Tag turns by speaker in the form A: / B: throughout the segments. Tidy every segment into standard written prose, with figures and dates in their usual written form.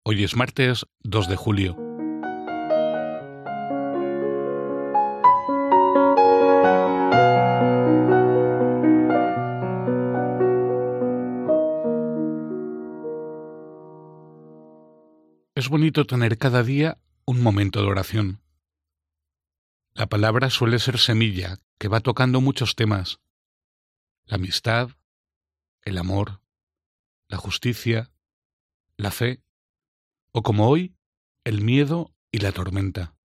A: Hoy es martes 2 de julio. Es bonito tener cada día un momento de oración. La palabra suele ser semilla que va tocando muchos temas: la amistad, el amor, la justicia, la fe, o como hoy, el miedo y la tormenta.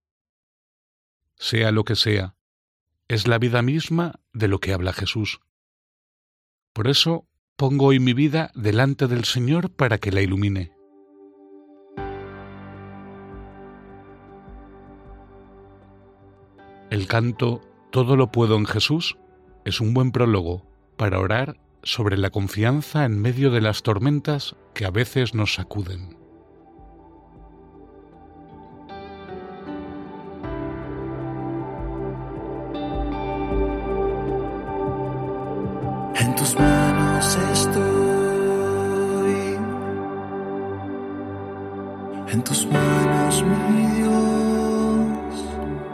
A: Sea lo que sea, es la vida misma de lo que habla Jesús. Por eso pongo hoy mi vida delante del Señor para que la ilumine. El canto Todo lo puedo en Jesús es un buen prólogo para orar sobre la confianza en medio de las tormentas que a veces nos sacuden.
B: En tus manos estoy, en tus manos, mi Dios,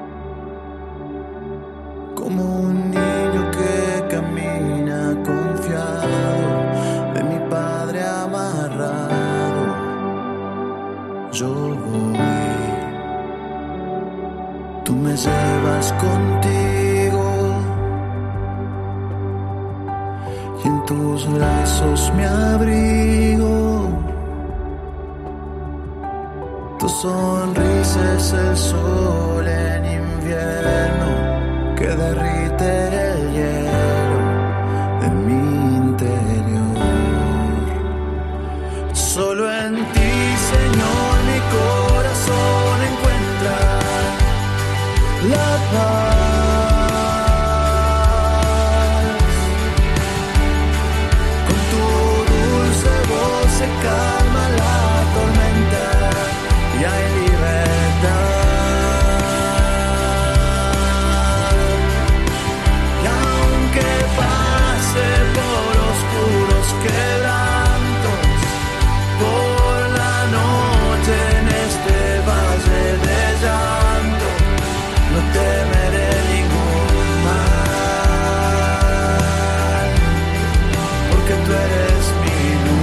B: como un niño que camina confiado, de mi Padre amarrado. Yo voy, tú me llevas contigo. En tus brazos me abrigo, tu sonrisa es el sol en invierno que derrite el hielo de mi interior. Solo en ti, Señor, mi corazón encuentra la paz. Se calma la tormenta y hay libertad. Y aunque pase por oscuros quebrantos, por la noche en este valle de llanto, no temeré ningún mal, porque tú eres mi luz.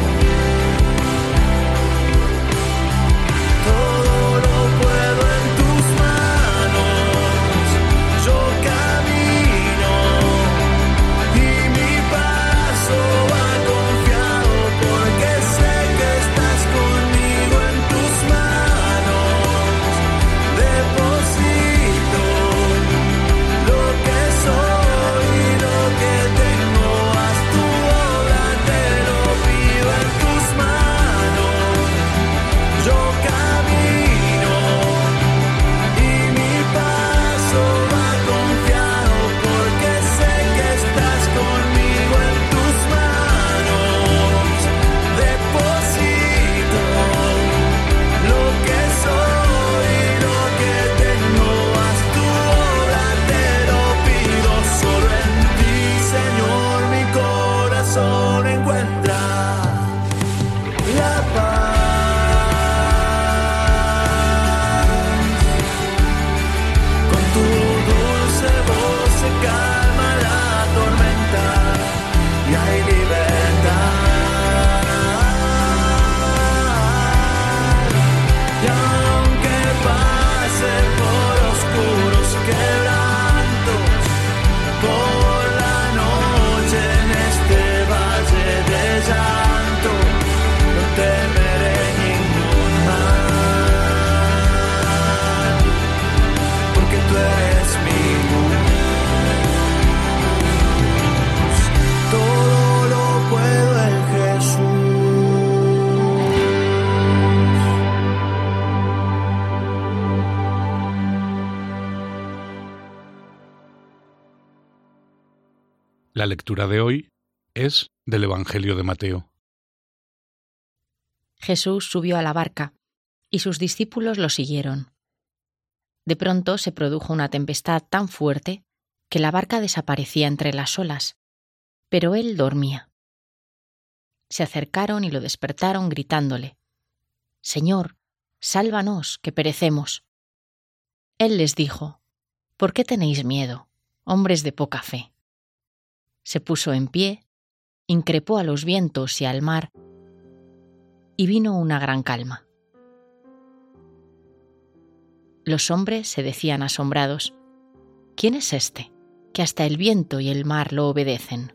A: La lectura de hoy es del Evangelio de Mateo.
C: Jesús subió a la barca, y sus discípulos lo siguieron. De pronto se produjo una tempestad tan fuerte que la barca desaparecía entre las olas, pero él dormía. Se acercaron y lo despertaron gritándole: «Señor, sálvanos, que perecemos». Él les dijo: «¿Por qué tenéis miedo, hombres de poca fe?». Se puso en pie, increpó a los vientos y al mar, y vino una gran calma. Los hombres se decían asombrados: «¿Quién es este, que hasta el viento y el mar lo obedecen?».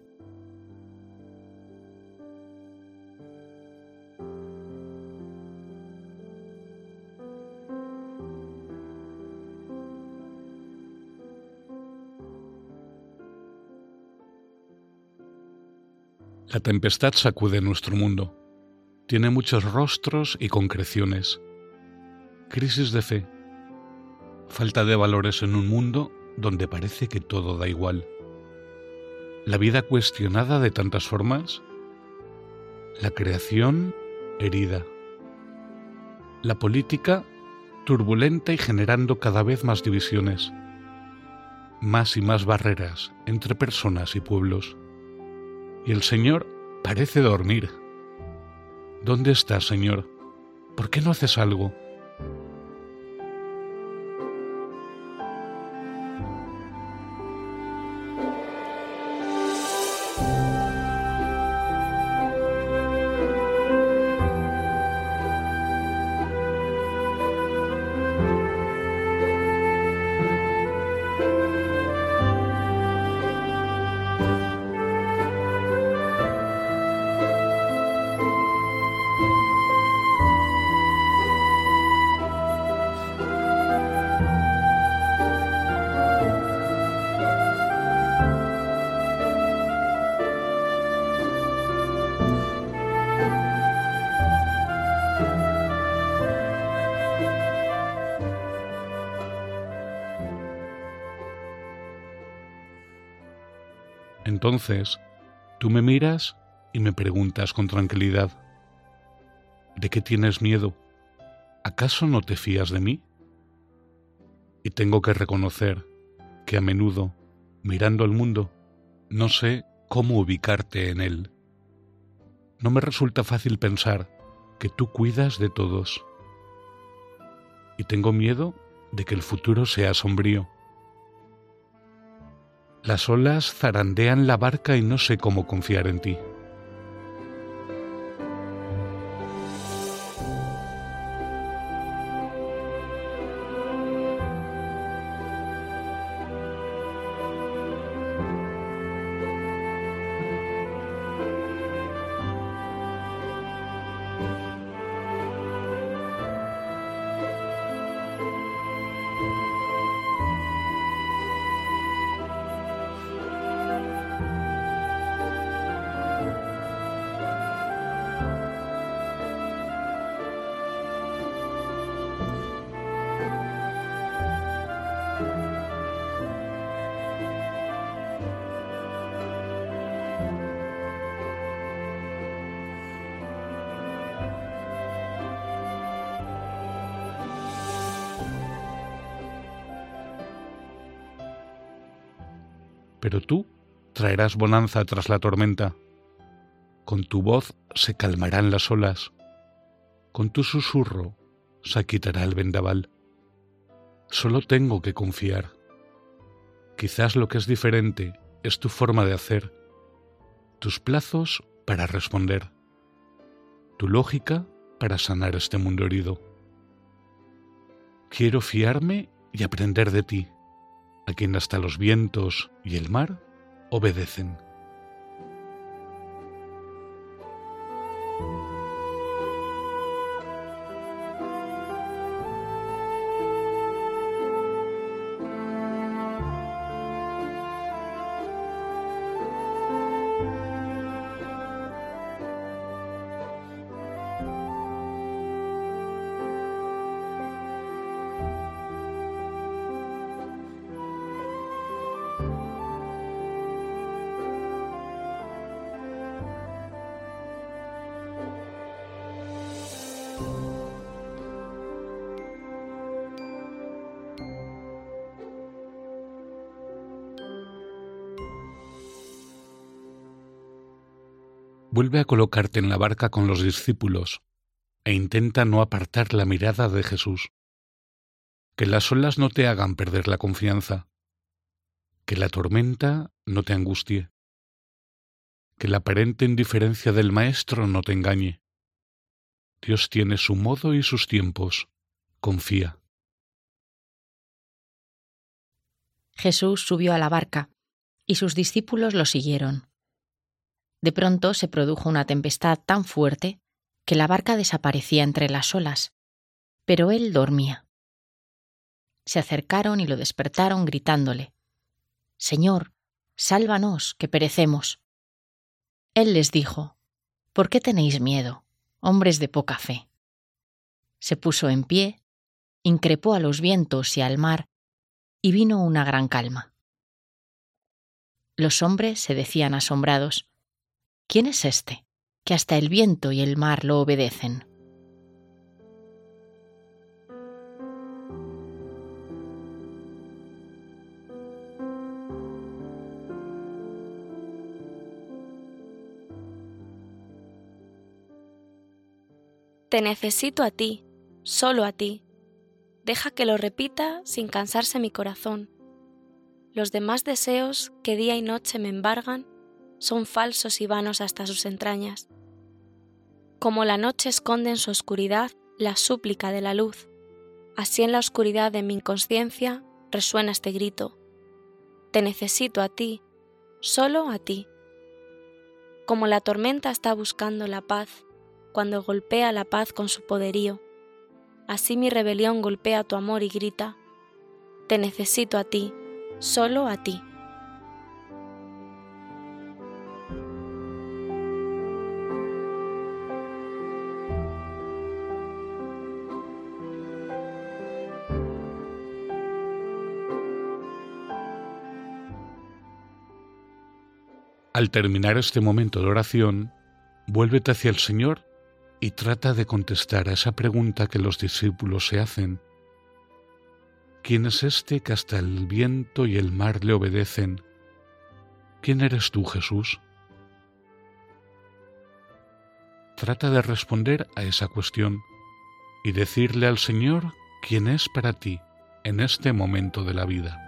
A: La tempestad sacude nuestro mundo. Tiene muchos rostros y concreciones. Crisis de fe. Falta de valores en un mundo donde parece que todo da igual. La vida cuestionada de tantas formas. La creación herida. La política turbulenta y generando cada vez más divisiones. Más y más barreras entre personas y pueblos. Y el Señor parece dormir. ¿Dónde estás, Señor? ¿Por qué no haces algo? Entonces, tú me miras y me preguntas con tranquilidad: ¿de qué tienes miedo? ¿Acaso no te fías de mí? Y tengo que reconocer que a menudo, mirando al mundo, no sé cómo ubicarte en él. No me resulta fácil pensar que tú cuidas de todos. Y tengo miedo de que el futuro sea sombrío. Las olas zarandean la barca y no sé cómo confiar en ti. Pero tú traerás bonanza tras la tormenta. Con tu voz se calmarán las olas. Con tu susurro se quitará el vendaval. Solo tengo que confiar. Quizás lo que es diferente es tu forma de hacer, tus plazos para responder, tu lógica para sanar este mundo herido. Quiero fiarme y aprender de ti, a quien hasta los vientos y el mar obedecen. Vuelve a colocarte en la barca con los discípulos e intenta no apartar la mirada de Jesús. Que las olas no te hagan perder la confianza. Que la tormenta no te angustie. Que la aparente indiferencia del Maestro no te engañe. Dios tiene su modo y sus tiempos. Confía.
C: Jesús subió a la barca, y sus discípulos lo siguieron. De pronto se produjo una tempestad tan fuerte que la barca desaparecía entre las olas, pero él dormía. Se acercaron y lo despertaron gritándole: «Señor, sálvanos, que perecemos». Él les dijo: «¿Por qué tenéis miedo, hombres de poca fe?». Se puso en pie, increpó a los vientos y al mar, y vino una gran calma. Los hombres se decían asombrados: «¿Quién es este, que hasta el viento y el mar lo obedecen?».
D: Te necesito a ti, solo a ti. Deja que lo repita sin cansarse mi corazón. Los demás deseos que día y noche me embargan son falsos y vanos hasta sus entrañas. Como la noche esconde en su oscuridad la súplica de la luz, así en la oscuridad de mi inconsciencia resuena este grito: te necesito a ti, solo a ti. Como la tormenta está buscando la paz cuando golpea la paz con su poderío, así mi rebelión golpea tu amor y grita: te necesito a ti, solo a ti.
A: Al terminar este momento de oración, vuélvete hacia el Señor y trata de contestar a esa pregunta que los discípulos se hacen. ¿Quién es este que hasta el viento y el mar le obedecen? ¿Quién eres tú, Jesús? Trata de responder a esa cuestión y decirle al Señor quién es para ti en este momento de la vida.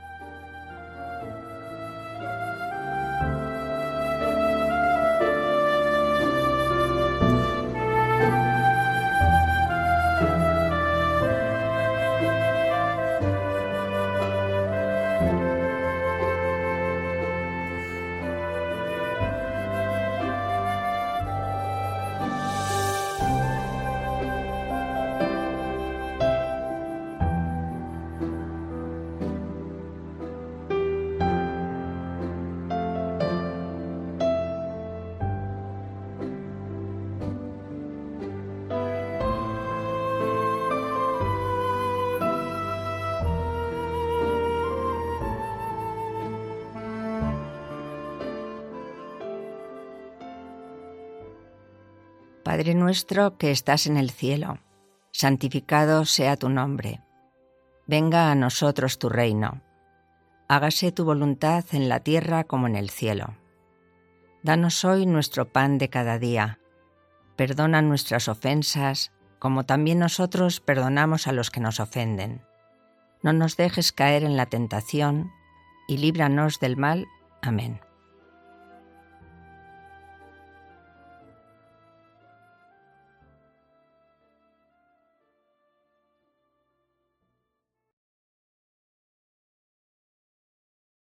E: Padre nuestro que estás en el cielo, santificado sea tu nombre. Venga a nosotros tu reino. Hágase tu voluntad en la tierra como en el cielo. Danos hoy nuestro pan de cada día. Perdona nuestras ofensas, como también nosotros perdonamos a los que nos ofenden. No nos dejes caer en la tentación, y líbranos del mal. Amén.